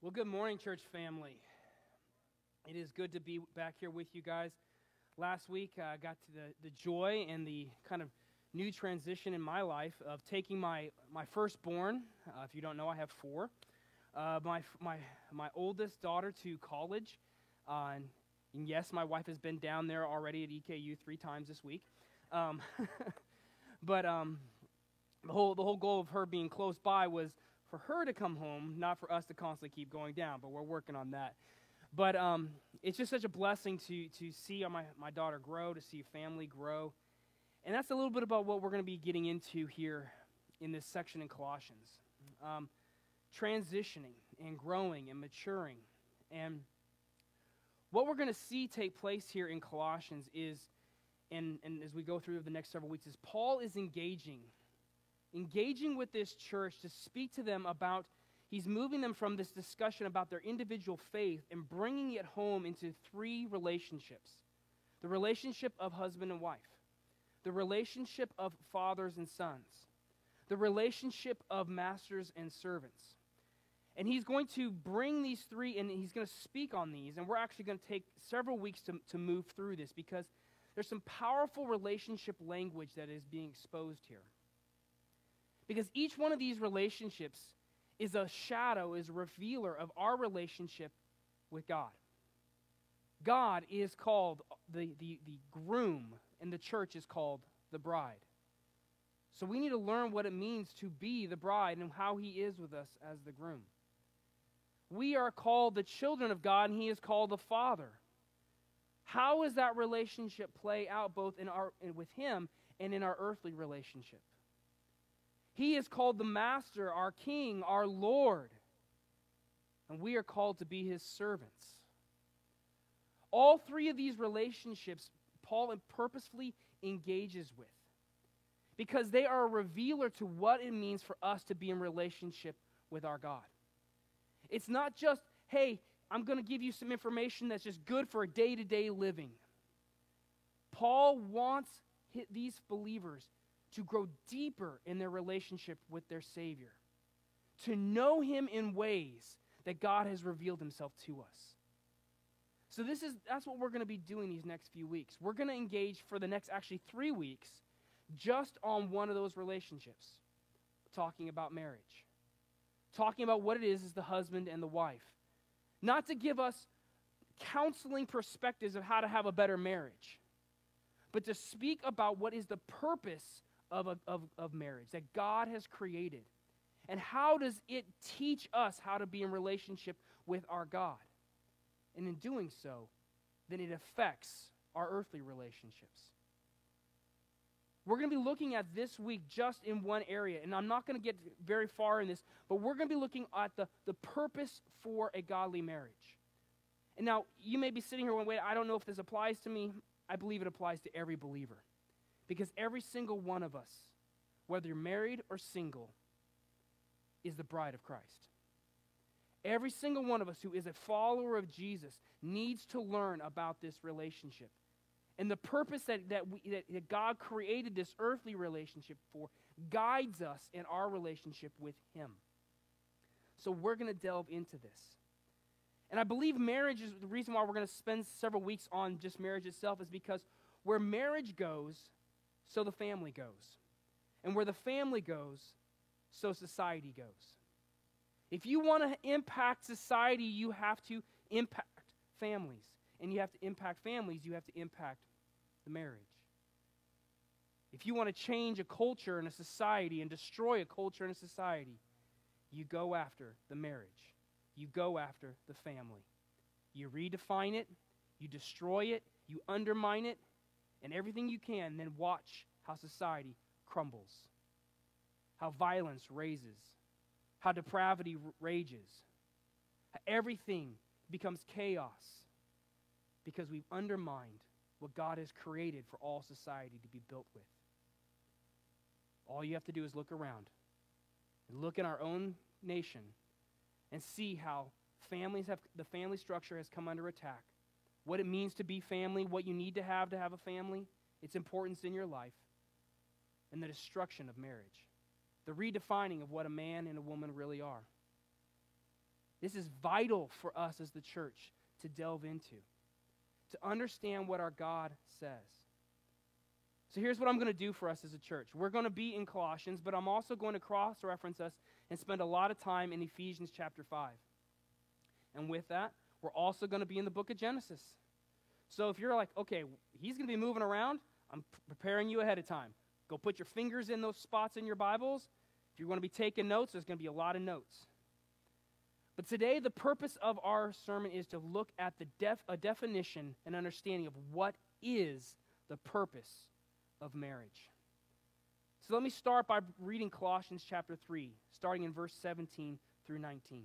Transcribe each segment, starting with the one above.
Well, good morning, church family. It is good to be back here with you guys. Last week, I got to the joy and the kind of new transition in my life of taking my firstborn. If you don't know, I have four. My oldest daughter to college. And yes, my wife has been down there already at EKU 3 times this week. But the whole goal of her being close by was for her to come home, not for us to constantly keep going down, but we're working on that. But it's just such a blessing to see my daughter grow, to see a family grow. And that's a little bit about what we're going to be getting into here in this section in Colossians. Transitioning and growing and maturing. And what we're going to see take place here in Colossians is, and as we go through the next several weeks, is Paul is engaging with this church to speak to them about, he's moving them from this discussion about their individual faith and bringing it home into 3 relationships. The relationship of husband and wife, the relationship of fathers and sons, the relationship of masters and servants. And he's going to bring these 3, and he's going to speak on these, and we're actually going to take several weeks to move through this because there's some powerful relationship language that is being exposed here. Because each one of these relationships is a shadow, is a revealer of our relationship with God. God is called the groom, and the church is called the bride. So we need to learn what it means to be the bride and how he is with us as the groom. We are called the children of God, and he is called the Father. How does that relationship play out both with him and in our earthly relationship? He is called the Master, our King, our Lord. And we are called to be his servants. All 3 of these relationships Paul purposefully engages with because they are a revealer to what it means for us to be in relationship with our God. It's not just, hey, I'm going to give you some information that's just good for a day-to-day living. Paul wants these believers to grow deeper in their relationship with their Savior, to know him in ways that God has revealed himself to us. So that's what we're going to be doing these next few weeks. We're going to engage for the next 3 weeks just on one of those relationships, talking about marriage, talking about what it is as the husband and the wife. Not to give us counseling perspectives of how to have a better marriage, but to speak about what is the purpose of marriage that God has created. And how does it teach us how to be in relationship with our God? And in doing so, then it affects our earthly relationships. We're going to be looking at this week just in one area, and I'm not going to get very far in this, but we're going to be looking at the purpose for a godly marriage. And now, you may be sitting here going, wait, I don't know if this applies to me. I believe it applies to every believer. Because every single one of us, whether you're married or single, is the bride of Christ. Every single one of us who is a follower of Jesus needs to learn about this relationship. And the purpose that God created this earthly relationship for guides us in our relationship with him. So we're going to delve into this. And I believe marriage is the reason why we're going to spend several weeks on just marriage itself is because where marriage goes, so the family goes. And where the family goes, so society goes. If you want to impact society, you have to impact families. And you have to impact families, you have to impact the marriage. If you want to change a culture in a society and destroy a culture in a society, you go after the marriage. You go after the family. You redefine it, you destroy it, you undermine it, and everything you can, then watch how society crumbles, how violence raises, how depravity rages, how everything becomes chaos because we've undermined what God has created for all society to be built with. All you have to do is look around and look in our own nation and see how the family structure has come under attack. What it means to be family, what you need to have a family, its importance in your life, and the destruction of marriage. The redefining of what a man and a woman really are. This is vital for us as the church to delve into, to understand what our God says. So here's what I'm going to do for us as a church. We're going to be in Colossians, but I'm also going to cross-reference us and spend a lot of time in Ephesians chapter 5. And with that, we're also going to be in the book of Genesis. So if you're like, okay, he's going to be moving around, I'm preparing you ahead of time. Go put your fingers in those spots in your Bibles. If you're going to be taking notes, there's going to be a lot of notes. But today, the purpose of our sermon is to look at a definition and understanding of what is the purpose of marriage. So let me start by reading Colossians chapter 3, starting in verse 17 through 19.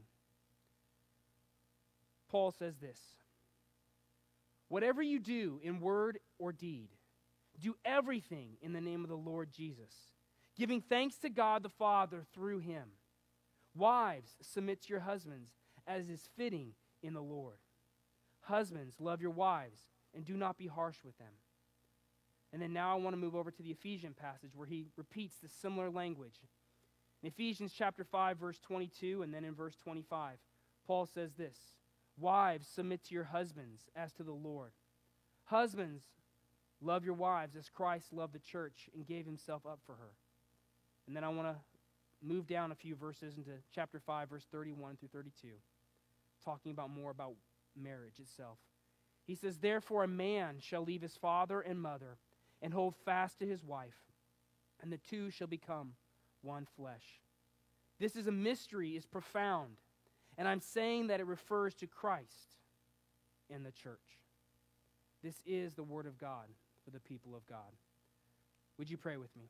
Paul says this: "Whatever you do in word or deed, do everything in the name of the Lord Jesus, giving thanks to God the Father through him. Wives, submit to your husbands, as is fitting in the Lord. Husbands, love your wives, and do not be harsh with them." And then now I want to move over to the Ephesian passage where he repeats the similar language. In Ephesians chapter 5, verse 22, and then in verse 25, Paul says this: "Wives, submit to your husbands as to the Lord. Husbands, love your wives as Christ loved the church and gave himself up for her." And then I want to move down a few verses into chapter 5, verse 31 through 32, talking about more about marriage itself. He says, "Therefore a man shall leave his father and mother and hold fast to his wife, and the two shall become one flesh. This is a mystery, is profound, and I'm saying that it refers to Christ and the church." This is the word of God for the people of God. Would you pray with me?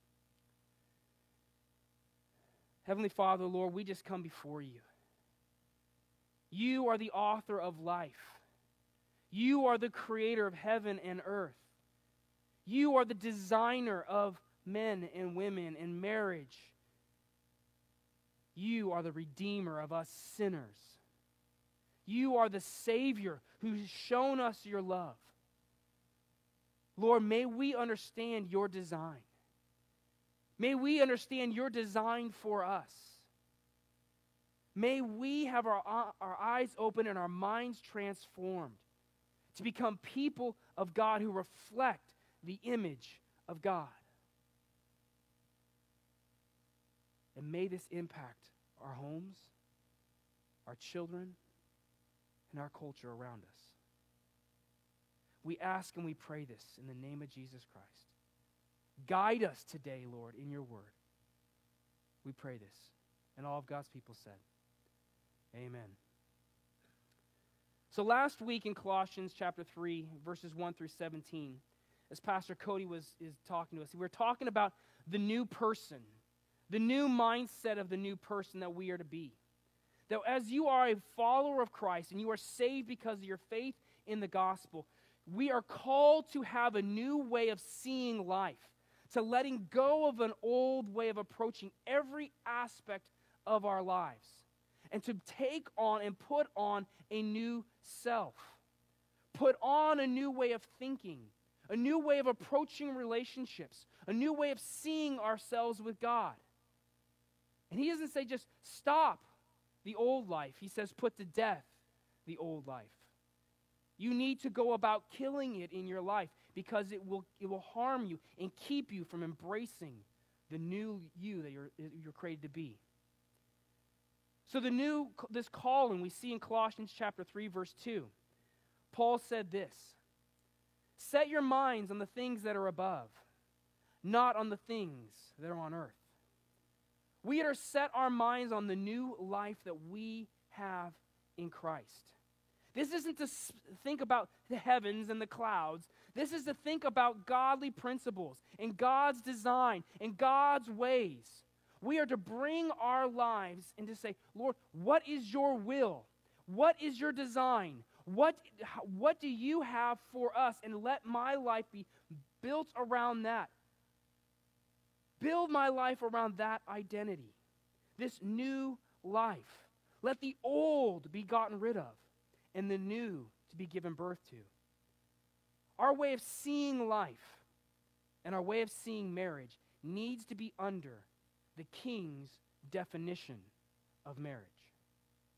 Heavenly Father, Lord, we just come before you. You are the author of life. You are the creator of heaven and earth. You are the designer of men and women and marriage. You are the redeemer of us sinners. You are the Savior who's shown us your love. Lord, may we understand your design. May we understand your design for us. May we have our eyes open and our minds transformed to become people of God who reflect the image of God. And may this impact our homes, our children, and our culture around us. We ask and we pray this in the name of Jesus Christ. Guide us today, Lord, in your word. We pray this. And all of God's people said, amen. So last week in Colossians chapter 3, verses 1 through 17, as Pastor Cody is talking to us, we were talking about the new person, the new mindset of the new person that we are to be. That as you are a follower of Christ and you are saved because of your faith in the gospel, we are called to have a new way of seeing life, to letting go of an old way of approaching every aspect of our lives, and to take on and put on a new self. Put on a new way of thinking, a new way of approaching relationships, a new way of seeing ourselves with God. And he doesn't say just stop the old life. He says put to death the old life. You need to go about killing it in your life because it will harm you and keep you from embracing the new you that you're created to be. So this calling we see in Colossians chapter 3, verse 2. Paul said this: "Set your minds on the things that are above, not on the things that are on earth." We are to set our minds on the new life that we have in Christ. This isn't to think about the heavens and the clouds. This is to think about godly principles and God's design and God's ways. We are to bring our lives and to say, Lord, what is your will? What is your design? What do you have for us? And let my life be built around that. Build my life around that identity, this new life. Let the old be gotten rid of and the new to be given birth to. Our way of seeing life and our way of seeing marriage needs to be under the King's definition of marriage.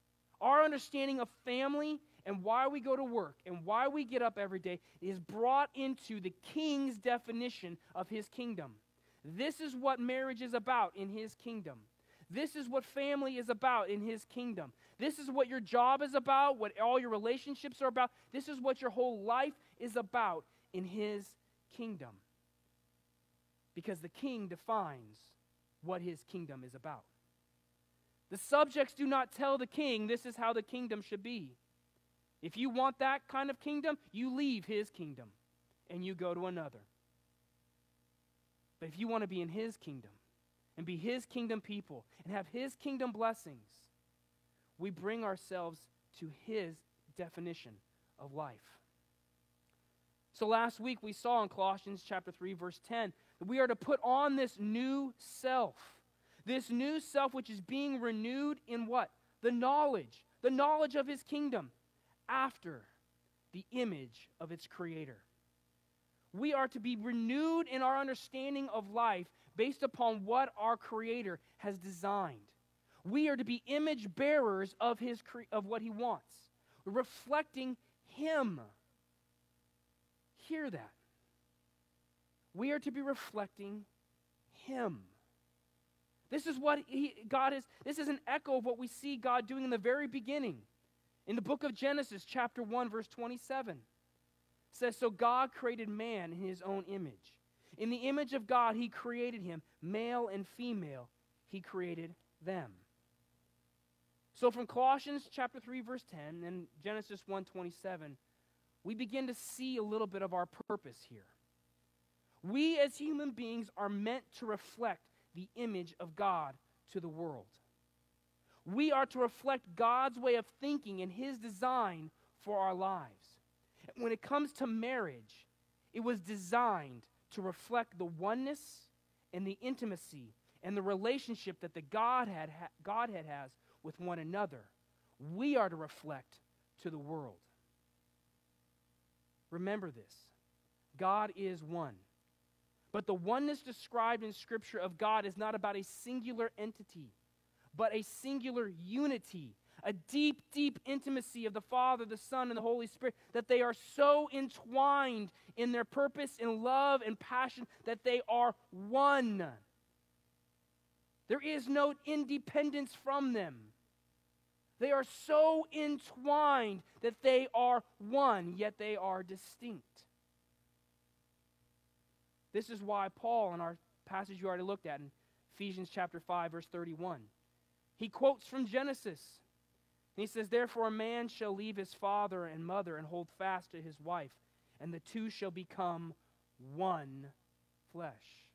Our understanding of family and why we go to work and why we get up every day is brought into the King's definition of his kingdom. This is what marriage is about in his kingdom. This is what family is about in his kingdom. This is what your job is about, what all your relationships are about. This is what your whole life is about in his kingdom. Because the king defines what his kingdom is about. The subjects do not tell the king this is how the kingdom should be. If you want that kind of kingdom, you leave his kingdom and you go to another. But if you want to be in his kingdom and be his kingdom people and have his kingdom blessings, we bring ourselves to his definition of life. So last week we saw in Colossians chapter 3, verse 10, that we are to put on this new self. This new self which is being renewed in what? The knowledge of his kingdom after the image of its creator. We are to be renewed in our understanding of life based upon what our creator has designed. We are to be image bearers of of what he wants, reflecting him. Hear that. We are to be reflecting him. This is what God is. This is an echo of what we see God doing in the very beginning. In the book of Genesis, chapter 1, verse 27, it says, "So God created man in his own image. In the image of God, he created him. Male and female, he created them." So from Colossians chapter 3, verse 10, and Genesis 1:27, we begin to see a little bit of our purpose here. We as human beings are meant to reflect the image of God to the world. We are to reflect God's way of thinking and his design for our lives. When it comes to marriage, it was designed to reflect the oneness and the intimacy and the relationship that the Godhead has with one another. We are to reflect to the world. Remember this. God is one. But the oneness described in Scripture of God is not about a singular entity, but a singular unity, a deep, deep intimacy of the Father, the Son, and the Holy Spirit, that they are so entwined in their purpose and love and passion that they are one. There is no independence from them. They are so entwined that they are one, yet they are distinct. This is why Paul, in our passage you already looked at in Ephesians chapter 5, verse 31, he quotes from Genesis. And he says, "Therefore a man shall leave his father and mother and hold fast to his wife, and the two shall become one flesh."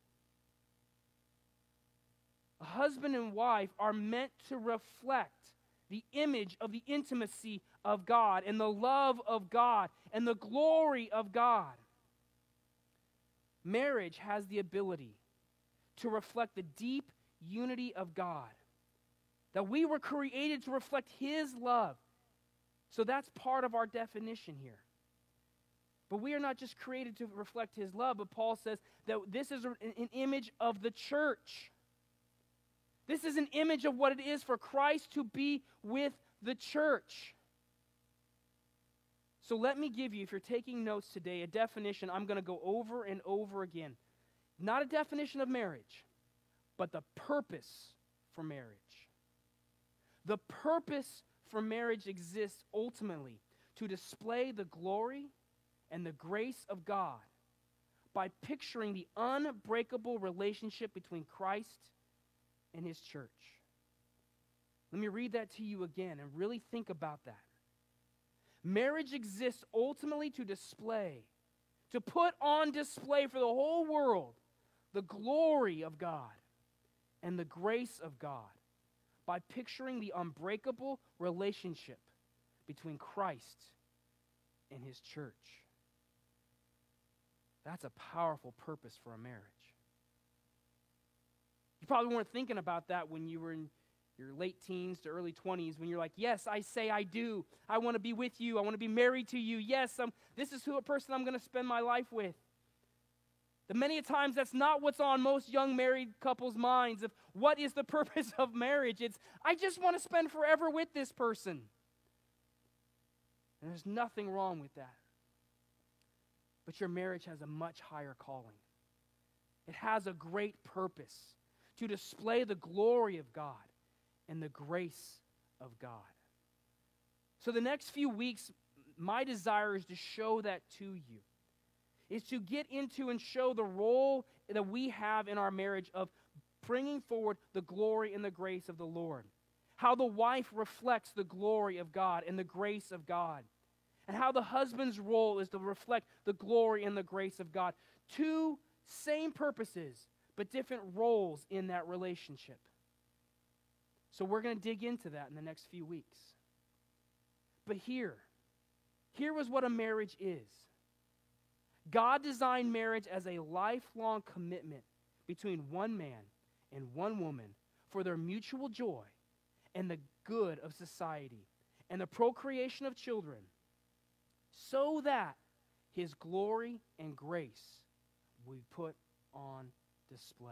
A husband and wife are meant to reflect the image of the intimacy of God and the love of God and the glory of God. Marriage has the ability to reflect the deep unity of God. That we were created to reflect his love. So that's part of our definition here. But we are not just created to reflect his love, but Paul says that this is an image of the church. This is an image of what it is for Christ to be with the church. So let me give you, if you're taking notes today, a definition I'm going to go over and over again. Not a definition of marriage, but the purpose for marriage. The purpose for marriage exists ultimately to display the glory and the grace of God by picturing the unbreakable relationship between Christ and his church. Let me read that to you again and really think about that. Marriage exists ultimately to display, to put on display for the whole world, the glory of God and the grace of God by picturing the unbreakable relationship between Christ and his church. That's a powerful purpose for a marriage. You probably weren't thinking about that when you were in your late teens to early 20s, when you're like, yes, I say I do. I want to be with you. I want to be married to you. Yes, this is a person I'm going to spend my life with. But many a times that's not what's on most young married couples' minds of what is the purpose of marriage. It's, I just want to spend forever with this person. And there's nothing wrong with that. But your marriage has a much higher calling. It has a great purpose to display the glory of God and the grace of God. So the next few weeks, my desire is to show that to you, is to get into and show the role that we have in our marriage of bringing forward the glory and the grace of the Lord. How the wife reflects the glory of God and the grace of God. And how the husband's role is to reflect the glory and the grace of God. Two same purposes, but different roles in that relationship. So we're going to dig into that in the next few weeks. But here was what a marriage is. God designed marriage as a lifelong commitment between one man and one woman for their mutual joy and the good of society and the procreation of children, so that his glory and grace will be put on display.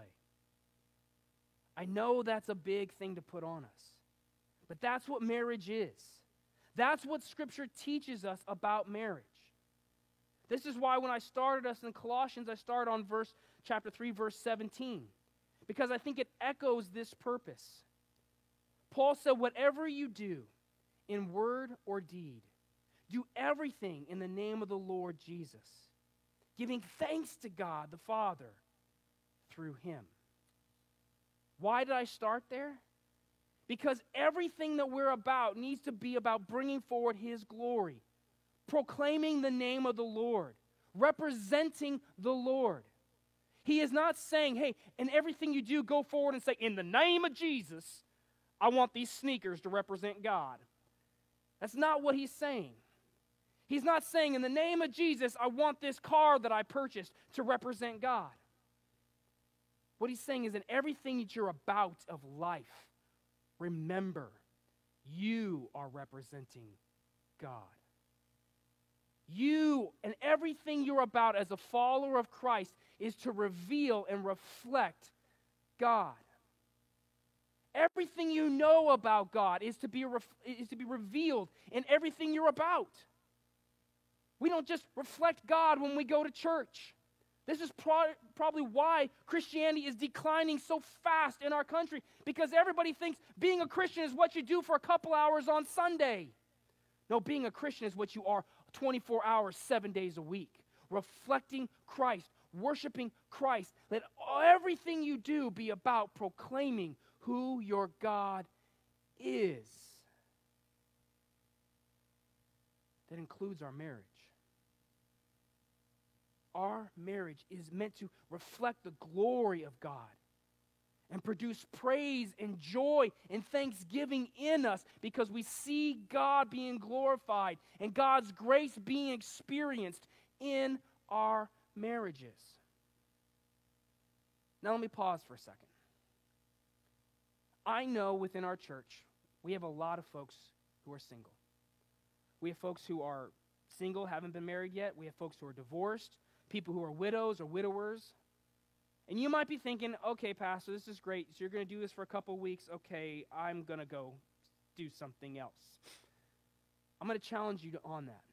I know that's a big thing to put on us, but that's what marriage is. That's what Scripture teaches us about marriage. This is why when I started us in Colossians, I started on chapter 3, verse 17, because I think it echoes this purpose. Paul said, whatever you do in word or deed, do everything in the name of the Lord Jesus, giving thanks to God the Father through him. Why did I start there? Because everything that we're about needs to be about bringing forward his glory, proclaiming the name of the Lord, representing the Lord. He is not saying, hey, in everything you do, go forward and say, in the name of Jesus, I want these sneakers to represent God. That's not what he's saying. He's not saying, in the name of Jesus, I want this car that I purchased to represent God. What he's saying is, in everything that you're about of life, remember, you are representing God. You and everything you're about as a follower of Christ is to reveal and reflect God. Everything you know about God is to be revealed in everything you're about. We don't just reflect God when we go to church. This is probably why Christianity is declining so fast in our country, because everybody thinks being a Christian is what you do for a couple hours on Sunday. No, being a Christian is what you are 24 hours, 7 days a week. Reflecting Christ, worshiping Christ. Let everything you do be about proclaiming who your God is. That includes our marriage. Our marriage is meant to reflect the glory of God and produce praise and joy and thanksgiving in us, because we see God being glorified and God's grace being experienced in our marriages. Now let me pause for a second. I know within our church, we have a lot of folks who are single. We have folks who are single, haven't been married yet. We have folks who are divorced, people who are widows or widowers. And you might be thinking, okay, Pastor, this is great. So you're going to do this for a couple of weeks. Okay, I'm going to go do something else. I'm going to challenge you on that.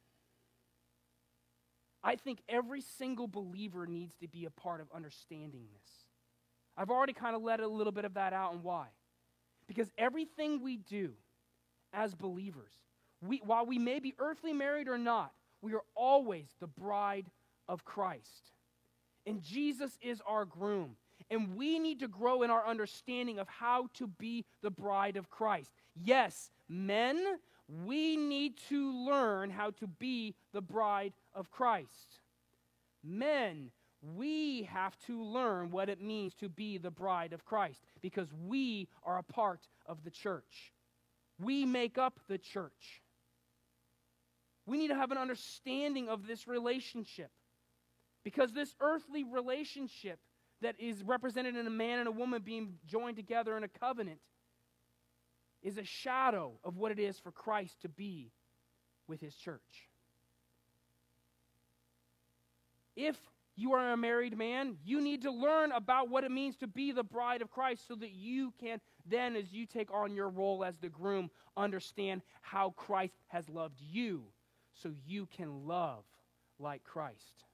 I think every single believer needs to be a part of understanding this. I've already kind of let a little bit of that out, and why? Because everything we do as believers, while we may be earthly married or not, we are always the bride of Christ. And Jesus is our groom. And we need to grow in our understanding of how to be the bride of Christ. Yes, men, we need to learn how to be the bride of Christ. Men, we have to learn what it means to be the bride of Christ, because we are a part of the church. We make up the church. We need to have an understanding of this relationship, because this earthly relationship that is represented in a man and a woman being joined together in a covenant is a shadow of what it is for Christ to be with his church. If you are a married man, you need to learn about what it means to be the bride of Christ, so that you can then, as you take on your role as the groom, understand how Christ has loved you, so you can love like Christ.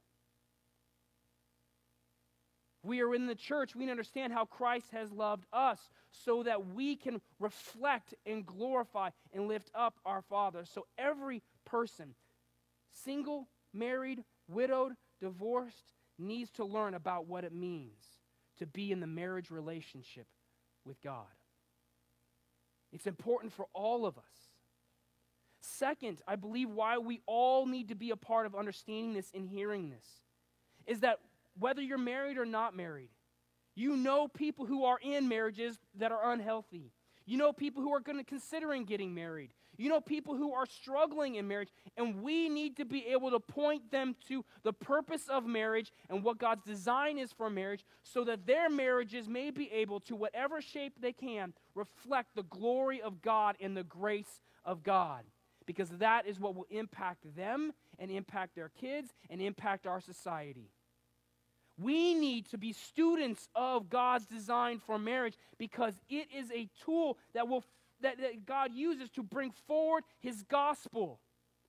We are in the church. We understand how Christ has loved us so that we can reflect and glorify and lift up our Father. So every person, single, married, widowed, divorced, needs to learn about what it means to be in the marriage relationship with God. It's important for all of us. Second, I believe why we all need to be a part of understanding this and hearing this is that whether you're married or not married, you know people who are in marriages that are unhealthy. You know people who are considering getting married. You know people who are struggling in marriage, and we need to be able to point them to the purpose of marriage and what God's design is for marriage so that their marriages may be able to, whatever shape they can, reflect the glory of God and the grace of God. Because that is what will impact them and impact their kids and impact our society. We need to be students of God's design for marriage because it is a tool that God uses to bring forward His gospel.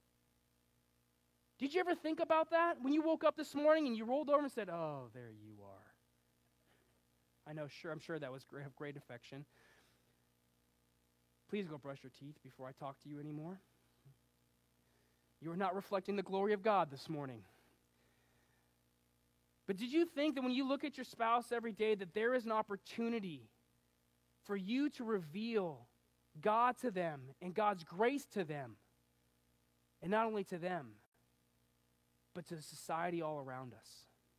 Did you ever think about that? When you woke up this morning and you rolled over and said, "Oh, there you are." I'm sure that was of great affection. Please go brush your teeth before I talk to you anymore. You are not reflecting the glory of God this morning. But did you think that when you look at your spouse every day that there is an opportunity for you to reveal God to them and God's grace to them? And not only to them, but to society all around us.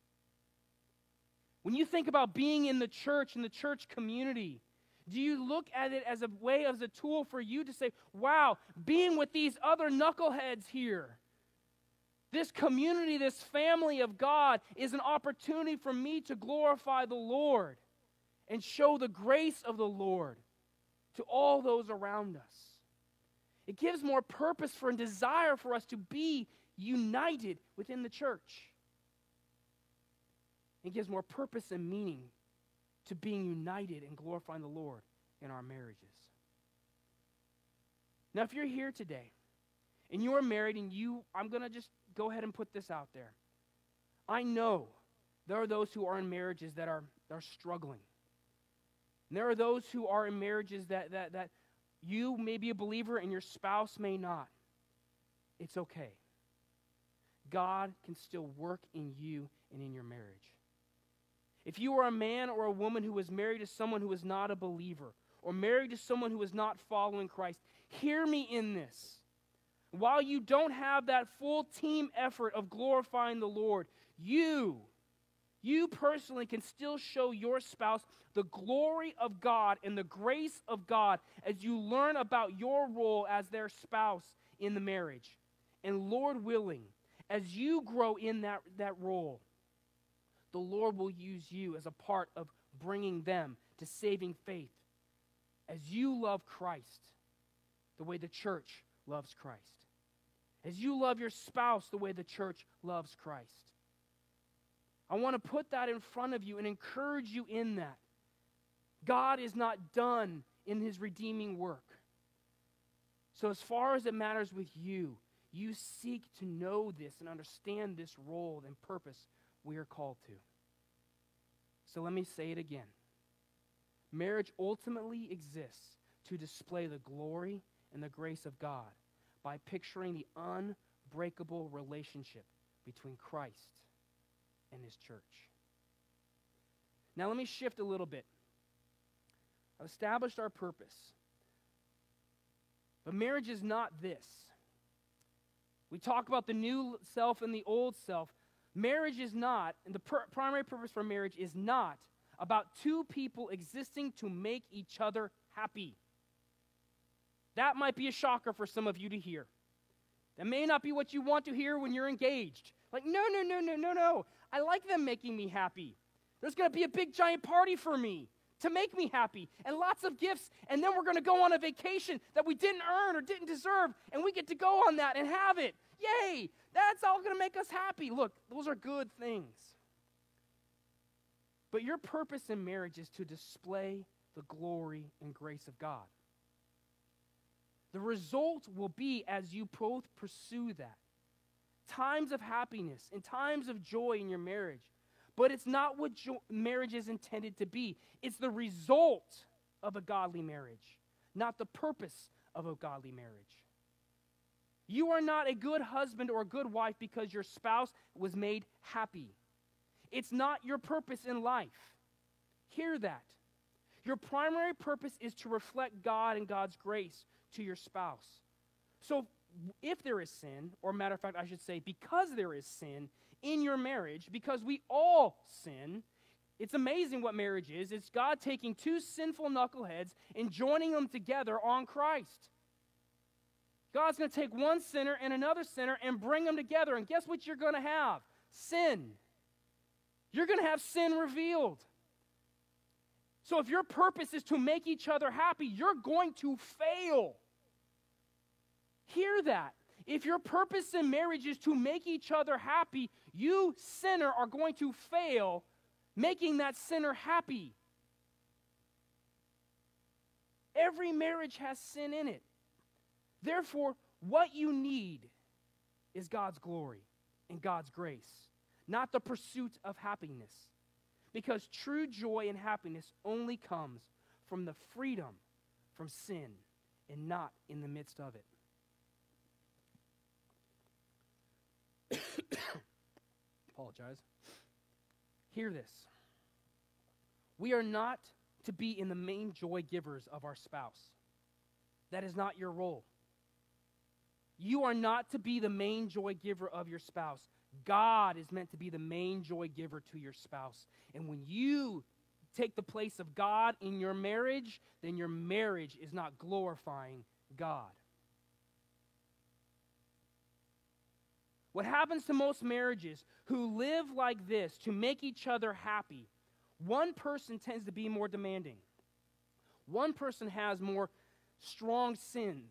When you think about being in the church, in the church community, do you look at it as a way, as a tool for you to say, wow, being with these other knuckleheads here, this community, this family of God is an opportunity for me to glorify the Lord and show the grace of the Lord to all those around us. It gives more purpose for and desire for us to be united within the church. It gives more purpose and meaning to being united and glorifying the Lord in our marriages. Now, if you're here today and you are married and I'm going to just go ahead and put this out there. I know there are those who are in marriages that are struggling. And there are those who are in marriages that you may be a believer and your spouse may not. It's okay. God can still work in you and in your marriage. If you are a man or a woman who is married to someone who is not a believer or married to someone who is not following Christ, hear me in this. While you don't have that full team effort of glorifying the Lord, you personally can still show your spouse the glory of God and the grace of God as you learn about your role as their spouse in the marriage. And Lord willing, as you grow in that role, the Lord will use you as a part of bringing them to saving faith as you love Christ the way the church loves Christ. As you love your spouse the way the church loves Christ. I want to put that in front of you and encourage you in that. God is not done in His redeeming work. So as far as it matters with you, you seek to know this and understand this role and purpose we are called to. So let me say it again. Marriage ultimately exists to display the glory and the grace of God by picturing the unbreakable relationship between Christ and His church. Now let me shift a little bit. I've established our purpose. But marriage is not this. We talk about the new self and the old self. Marriage is not, and the primary purpose for marriage is not about two people existing to make each other happy. That might be a shocker for some of you to hear. That may not be what you want to hear when you're engaged. Like, no. I like them making me happy. There's going to be a big giant party for me to make me happy and lots of gifts, and then we're going to go on a vacation that we didn't earn or didn't deserve, and we get to go on that and have it. Yay! That's all going to make us happy. Look, those are good things. But your purpose in marriage is to display the glory and grace of God. The result will be, as you both pursue that, times of happiness and times of joy in your marriage. But it's not what marriage is intended to be. It's the result of a godly marriage, not the purpose of a godly marriage. You are not a good husband or a good wife because your spouse was made happy. It's not your purpose in life. Hear that. Your primary purpose is to reflect God and God's grace to your spouse. So if there is sin, or matter of fact, I should say, because there is sin in your marriage, because we all sin, it's amazing what marriage is. It's God taking two sinful knuckleheads and joining them together on Christ. God's going to take one sinner and another sinner and bring them together. And guess what you're going to have? Sin. You're going to have sin revealed. So if your purpose is to make each other happy, you're going to fail. Hear that. If your purpose in marriage is to make each other happy, you, sinner, are going to fail making that sinner happy. Every marriage has sin in it. Therefore, what you need is God's glory and God's grace, not the pursuit of happiness. Because true joy and happiness only comes from the freedom from sin and not in the midst of it. Apologize. Hear this. We are not to be in the main joy givers of our spouse. That is not your role. You are not to be the main joy giver of your spouse. God is meant to be the main joy giver to your spouse. And when you take the place of God in your marriage, then your marriage is not glorifying God. What happens to most marriages who live like this to make each other happy, one person tends to be more demanding. One person has more strong sins.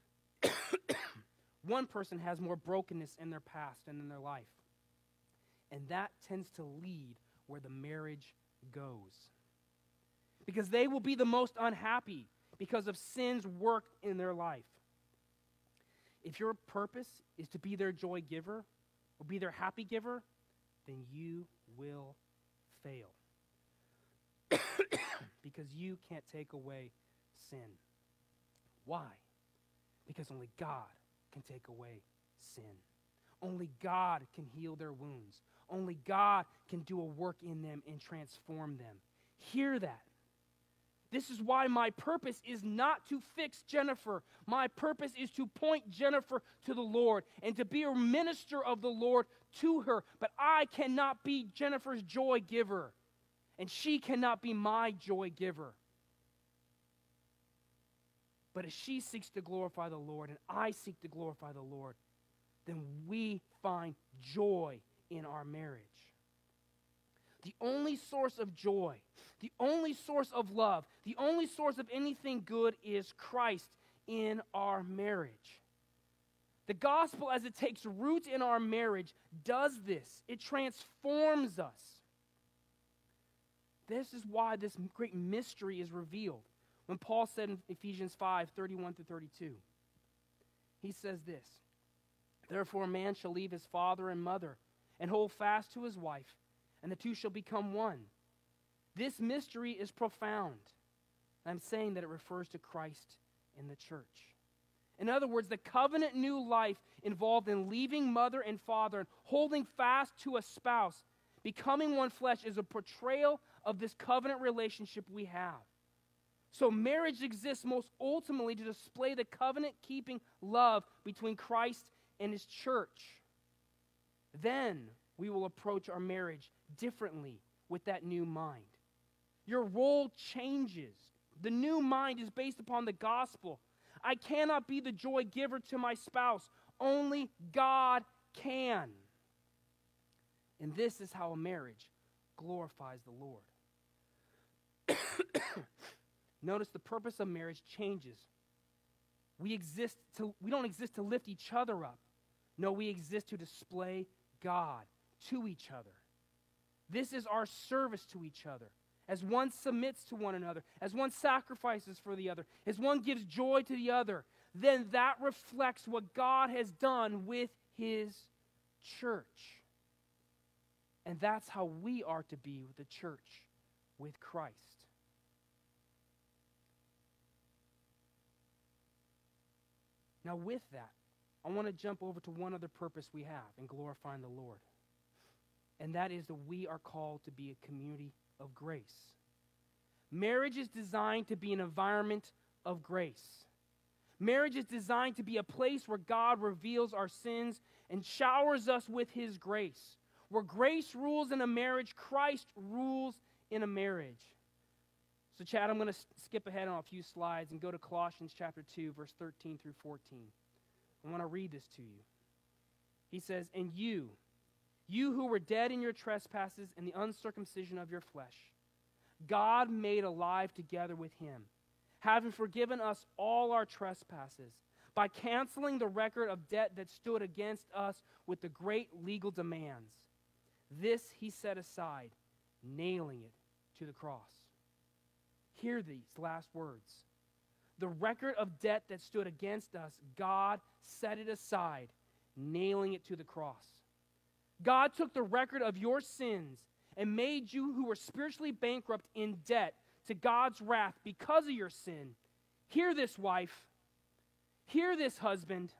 One person has more brokenness in their past and in their life. And that tends to lead where the marriage goes. Because they will be the most unhappy because of sin's work in their life. If your purpose is to be their joy giver or be their happy giver, then you will fail. Because you can't take away sin. Why? Because only God can take away sin. Only God can heal their wounds. Only God can do a work in them and transform them. Hear that. This is why my purpose is not to fix Jennifer. My purpose is to point Jennifer to the Lord and to be a minister of the Lord to her. But I cannot be Jennifer's joy giver, and she cannot be my joy giver. But as she seeks to glorify the Lord and I seek to glorify the Lord, then we find joy in our marriage. The only source of joy, the only source of love, the only source of anything good is Christ in our marriage. The gospel, as it takes root in our marriage, does this. It transforms us. This is why this great mystery is revealed. When Paul said in Ephesians 5:31-32, he says this, "Therefore a man shall leave his father and mother and hold fast to his wife, and the two shall become one." This mystery is profound. I'm saying that it refers to Christ and the church. In other words, the covenant new life involved in leaving mother and father and holding fast to a spouse, becoming one flesh, is a portrayal of this covenant relationship we have. So marriage exists most ultimately to display the covenant-keeping love between Christ and his church. Then we will approach our marriage differently with that new mind. Your role changes. The new mind is based upon the gospel. I cannot be the joy giver to my spouse. Only God can. And this is how a marriage glorifies the Lord. Notice the purpose of marriage changes. We don't exist to lift each other up. No, we exist to display God to each other. This is our service to each other. As one submits to one another, as one sacrifices for the other, as one gives joy to the other, then that reflects what God has done with his church. And that's how we are to be with the church, with Christ. Now with that, I want to jump over to one other purpose we have in glorifying the Lord. And that is that we are called to be a community of grace. Marriage is designed to be an environment of grace. Marriage is designed to be a place where God reveals our sins and showers us with his grace. Where grace rules in a marriage, Christ rules in a marriage. So Chad, I'm going to skip ahead on a few slides and go to Colossians chapter 2, verse 13 through 14. I want to read this to you. He says, "And you who were dead in your trespasses and the uncircumcision of your flesh, God made alive together with him, having forgiven us all our trespasses, by canceling the record of debt that stood against us with the great legal demands. This he set aside, nailing it to the cross." Hear these last words. The record of debt that stood against us, God set it aside, nailing it to the cross. God took the record of your sins and made you who were spiritually bankrupt in debt to God's wrath because of your sin. Hear this, wife. Hear this, husband.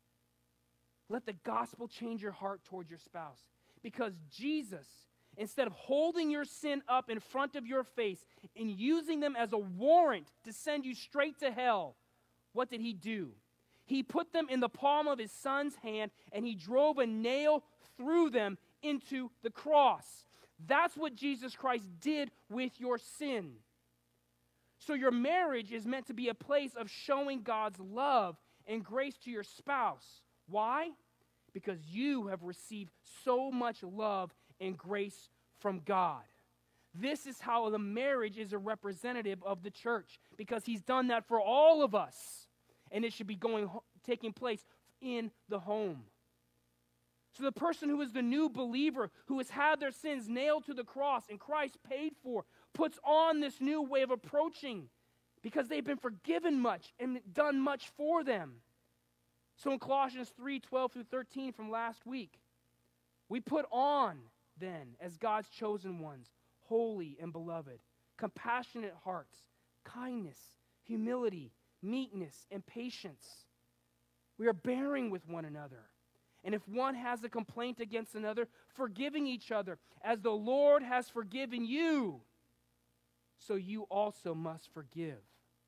Let the gospel change your heart toward your spouse. Because Jesus, instead of holding your sin up in front of your face and using them as a warrant to send you straight to hell, what did he do? He put them in the palm of his son's hand and he drove a nail through them into the cross. That's what Jesus Christ did with your sin. So your marriage is meant to be a place of showing God's love and grace to your spouse. Why? Because you have received so much love and grace from God. This is how the marriage is a representative of the church, because he's done that for all of us. And it should be taking place in the home. So the person who is the new believer, who has had their sins nailed to the cross and Christ paid for, puts on this new way of approaching because they've been forgiven much and done much for them. So in Colossians 3:12 through 13 from last week, we put on then as God's chosen ones, holy and beloved, compassionate hearts, kindness, humility, meekness, and patience. We are bearing with one another. And if one has a complaint against another, forgiving each other, as the Lord has forgiven you, so you also must forgive.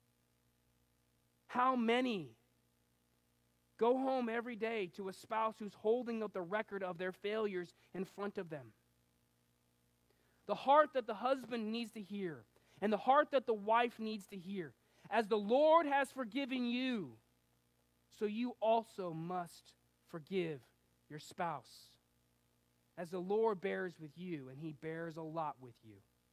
How many go home every day to a spouse who's holding up the record of their failures in front of them? The heart that the husband needs to hear, and the heart that the wife needs to hear, as the Lord has forgiven you, so you also must forgive your spouse. As the Lord bears with you, and he bears a lot with you,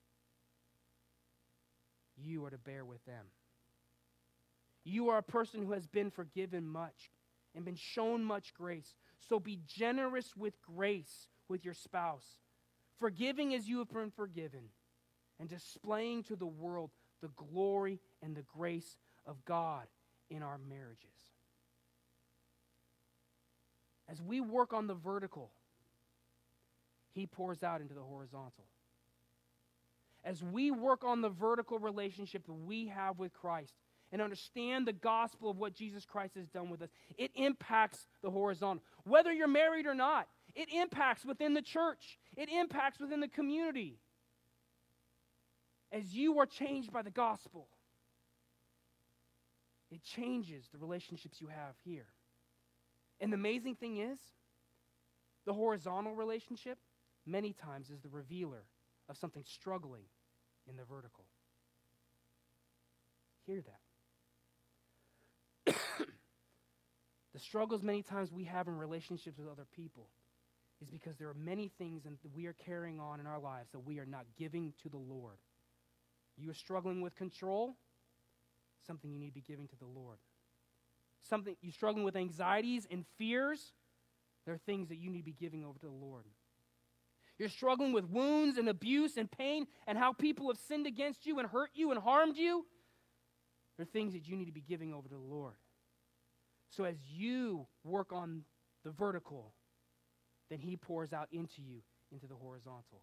you are to bear with them. You are a person who has been forgiven much and been shown much grace. So be generous with grace with your spouse, forgiving as you have been forgiven, and displaying to the world the glory and the grace of God in our marriages. As we work on the vertical, he pours out into the horizontal. As we work on the vertical relationship that we have with Christ and understand the gospel of what Jesus Christ has done with us, it impacts the horizontal. Whether you're married or not, it impacts within the church. It impacts within the community. As you are changed by the gospel, it changes the relationships you have here. And the amazing thing is, the horizontal relationship many times is the revealer of something struggling in the vertical. Hear that. The struggles many times we have in relationships with other people is because there are many things that we are carrying on in our lives that we are not giving to the Lord. You are struggling with control, something you need to be giving to the Lord. Something you're struggling with anxieties and fears, there are things that you need to be giving over to the Lord. You're struggling with wounds and abuse and pain and how people have sinned against you and hurt you and harmed you, there are things that you need to be giving over to the Lord. So as you work on the vertical, then he pours out into you, into the horizontal.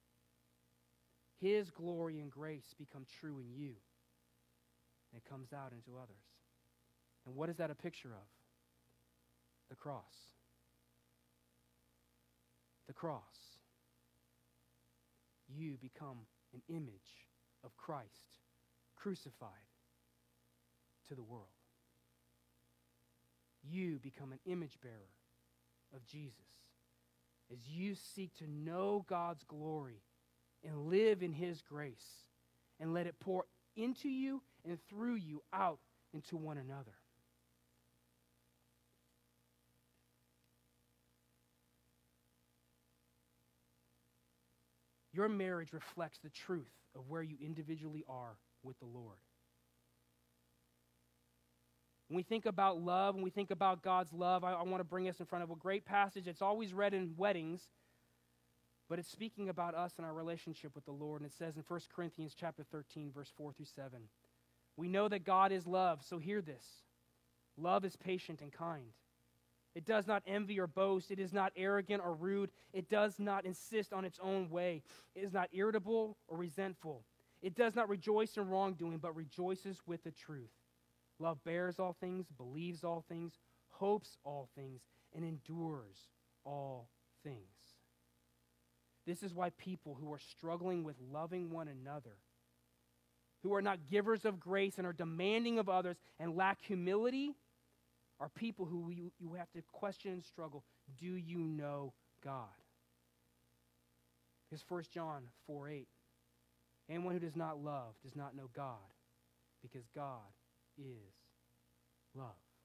His glory and grace become true in you, and it comes out into others. And what is that a picture of? The cross. The cross. You become an image of Christ, crucified to the world. You become an image bearer of Jesus as you seek to know God's glory and live in his grace and let it pour into you and through you out into one another. Your marriage reflects the truth of where you individually are with the Lord. When we think about love, when we think about God's love, I want to bring us in front of a great passage. It's always read in weddings, but it's speaking about us and our relationship with the Lord. And it says in 1 Corinthians chapter 13, verse 4 through 7, we know that God is love, so hear this. Love is patient and kind. It does not envy or boast. It is not arrogant or rude. It does not insist on its own way. It is not irritable or resentful. It does not rejoice in wrongdoing, but rejoices with the truth. Love bears all things, believes all things, hopes all things, and endures all things. This is why people who are struggling with loving one another, who are not givers of grace and are demanding of others and lack humility, are people who you have to question and struggle. Do you know God? Because 1 John 4:8, anyone who does not love does not know God, because God is love.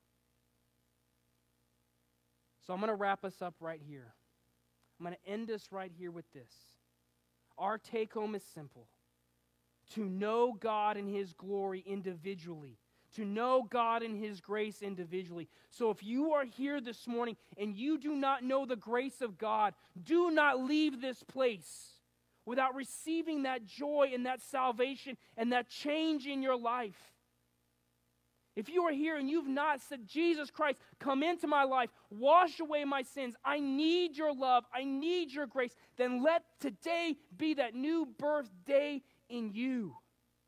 So I'm going to wrap us up right here. I'm going to end us right here with this. Our take home is simple. To know God and his glory individually. To know God and his grace individually. So if you are here this morning and you do not know the grace of God, do not leave this place without receiving that joy and that salvation and that change in your life. If you are here and you've not said, Jesus Christ, come into my life, wash away my sins, I need your love, I need your grace, then let today be that new birthday in you.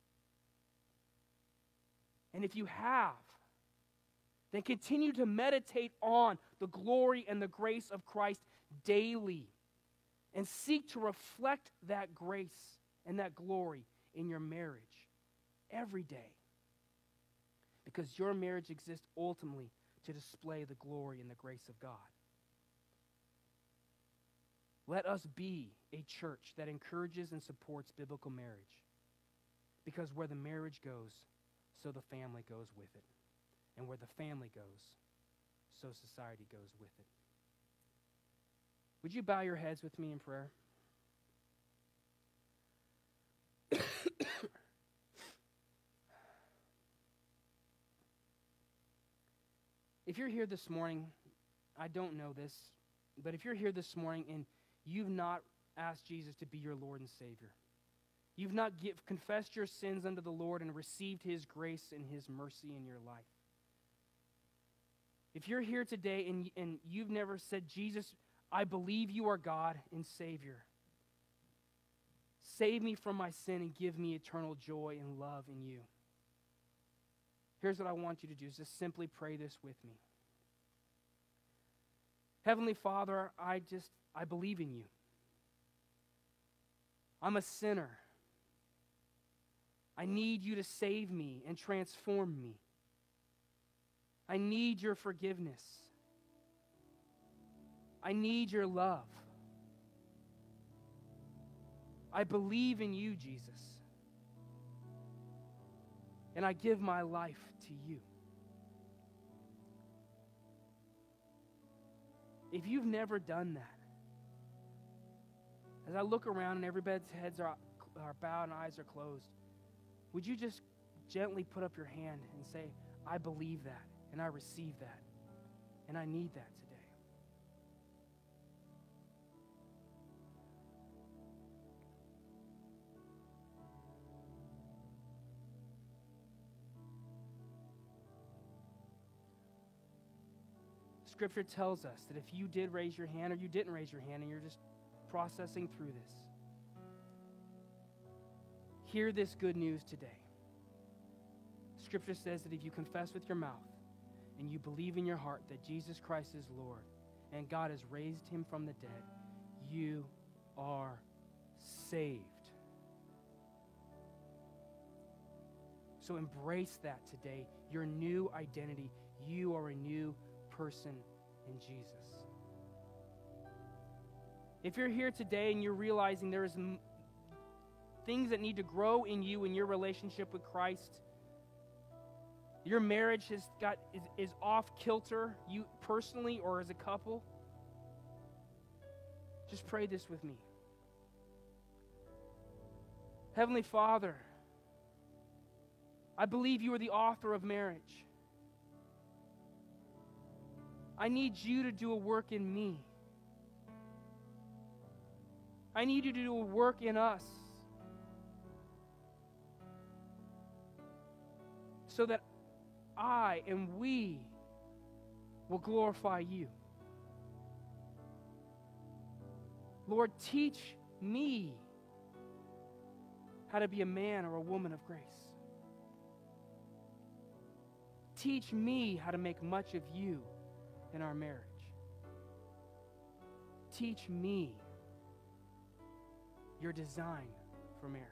And if you have, then continue to meditate on the glory and the grace of Christ daily and seek to reflect that grace and that glory in your marriage every day. Because your marriage exists ultimately to display the glory and the grace of God. Let us be a church that encourages and supports biblical marriage. Because where the marriage goes, so the family goes with it. And where the family goes, so society goes with it. Would you bow your heads with me in prayer? If you're here this morning, I don't know this, but if you're here this morning and you've not asked Jesus to be your Lord and Savior, you've not confessed your sins unto the Lord and received his grace and his mercy in your life. If you're here today and you've never said, Jesus, I believe you are God and Savior. Save me from my sin and give me eternal joy and love in you. Here's what I want you to do, is just simply pray this with me. Heavenly Father, I believe in you. I'm a sinner. I need you to save me and transform me. I need your forgiveness. I need your love. I believe in you, Jesus. And I give my life to you. If you've never done that, as I look around and everybody's heads are bowed and eyes are closed, would you just gently put up your hand and say, I believe that, and I receive that, and I need that today? Scripture tells us that if you did raise your hand or you didn't raise your hand and you're just processing through this, hear this good news today. Scripture says that if you confess with your mouth and you believe in your heart that Jesus Christ is Lord and God has raised him from the dead, you are saved. So embrace that today, your new identity. You are a new person in Jesus. If you're here today and you're realizing there is things that need to grow in you in your relationship with Christ, your marriage is off kilter, you personally or as a couple, just pray this with me. Heavenly Father, I believe you are the author of marriage. I need you to do a work in me. I need you to do a work in us so that I and we will glorify you. Lord, teach me how to be a man or a woman of grace. Teach me how to make much of you in our marriage. Teach me your design for marriage.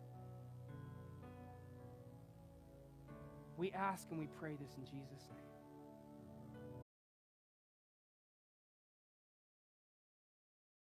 We ask and we pray this in Jesus' name.